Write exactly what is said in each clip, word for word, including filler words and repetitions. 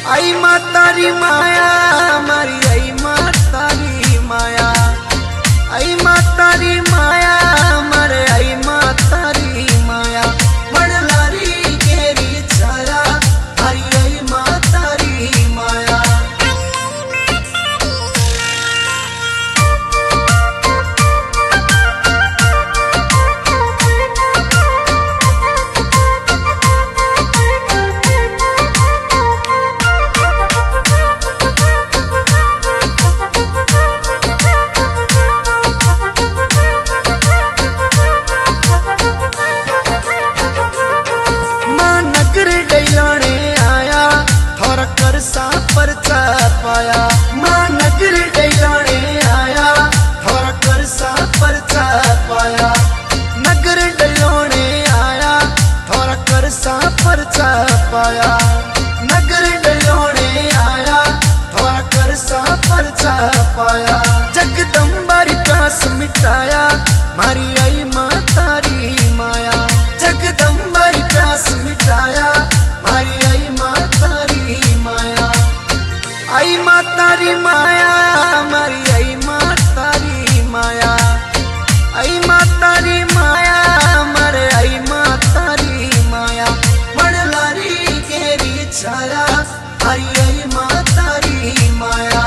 आई मातारी माया मारी आई मातारी माया आई मातारी माया मारे आई मातारी माया मणलारी केरी छाया हरी आई मातारी माया। परचा पाया मां नगर डैलाने आया थोड़ा कर सा परचा पाया नगर डैलाने आया थोड़ा कर सा परचा पाया नगर डैलाने आया थोड़ा कर सा परचा पाया जगदम्बारी प्यास मिटाया मारी आई मातारी माया जगदम्बारी प्यास मिटाया मारी आई मातारी माया। आई मातारी माया मारी आई मातारी माया आई मातारी माया मारे आई मातारी माया मणलारी केरी छाया हरी आई मातारी माया।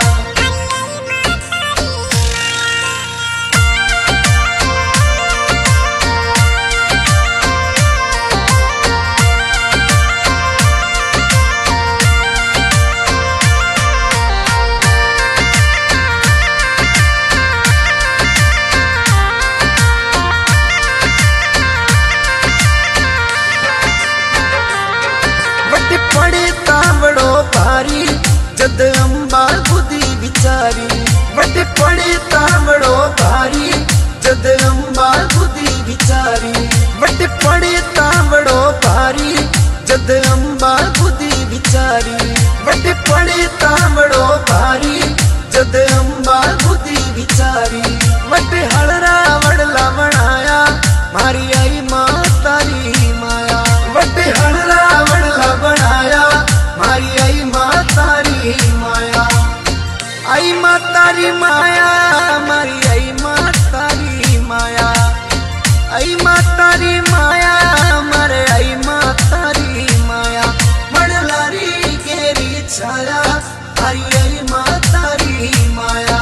पड़े तावड़ो भारी जद अम्बा खुदी बिचारी वट पड़े तावड़ो भारी जद अम्बा खुदी बिचारी वट पड़े तावड़ो भारी जद अम्बा खुदी बिचारी वट पड़े तावड़ो भारी जद अम्बा खुदी बिचारी वट हलरा वड़ला बनाया मारी आई मातारी माया वट हलरा वड़ला बनाया मारी आई मातारी माया। आई मातारी माया मारी आई मातारी माया आई मातारी माया मारे आई मातारी माया मणलारी केरी छाया हरी आई मातारी माया।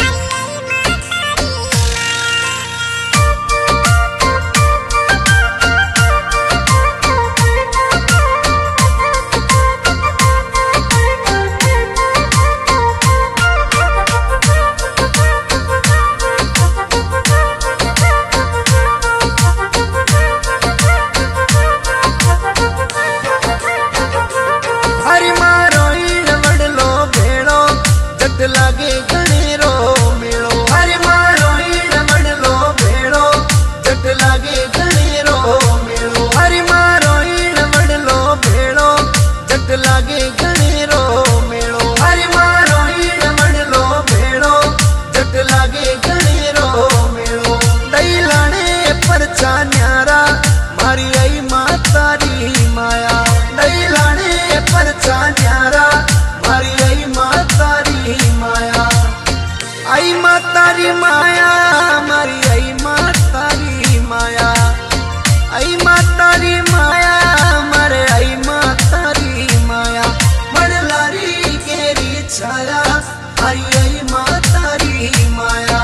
लागे गणेरो मेलो हरे मारो ईड़ मडलो भेड़ो जट लागे गणेरो मेलो हरे मारो ईड़ मडलो भेड़ो जट लागे गणेरो मेलो हरे मारो ईड़ मडलो भेड़ो जट लागे गणेरो मेलो दैलाने परचा न्यारा मारी आई मातारी माया दैलाने परचा न्यारा मारी आई मातारी माया। आई मातारी माया मारी आई मातारी माया आई मातारी माया मारे आई मातारी माया मणलारी केरी छाया हरी आई मातारी माया।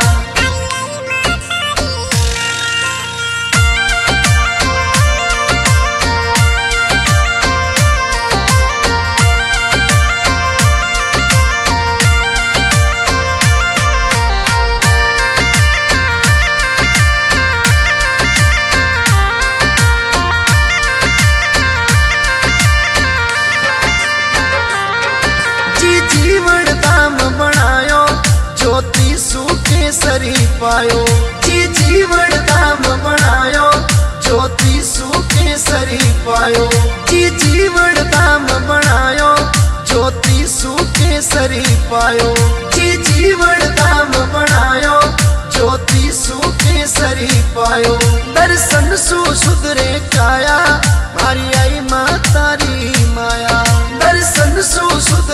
जीवन धाम बनायो ज्योति सूखे सरी पायो जी जीवन धाम बनायो ज्योति सूखे सरी पायो जी जीवन धाम बनायो ज्योति सूखे सरी पायो जी जीवन धाम बनायो ज्योति सूखे सरी पायो दर्शन सु सुधरे काया मारी आई मातारी माया दर्शन सु सुधरे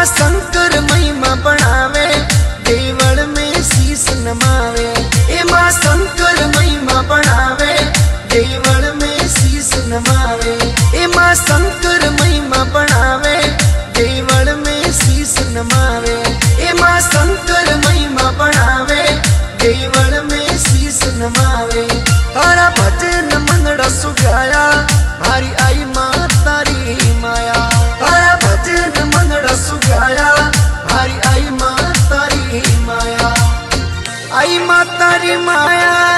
माँ शंकर महिमा बढ़ावे देवल में शीश नमावे। ए माँ शंकर महिमा बढ़ावे देवल में शीश नमावे। ए माँ शंकर महिमा बढ़ावे देवल में शीश नमावे। ए माँ शंकर महिमा बढ़ावे देवल में शीश नमावे। तारा भजन मंगड़ा सुगाया मारी आई माँ तारी माया। तारा भजन मंगड़ा सुगाया मारी आई माँ तारी माया। आई माँ तारी माया।